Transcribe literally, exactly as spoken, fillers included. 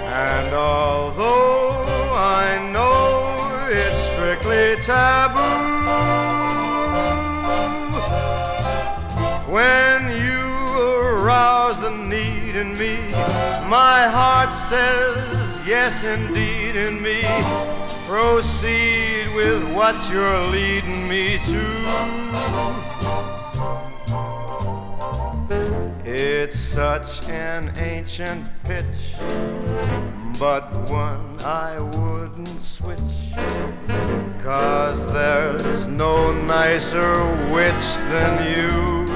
And although I know it's strictly taboo, when you arouse the need in me, my heart says yes indeed in me. Proceed with what you're leading me to. It's such an ancient pitch, but one I wouldn't switch, 'cause there's no nicer witch than you.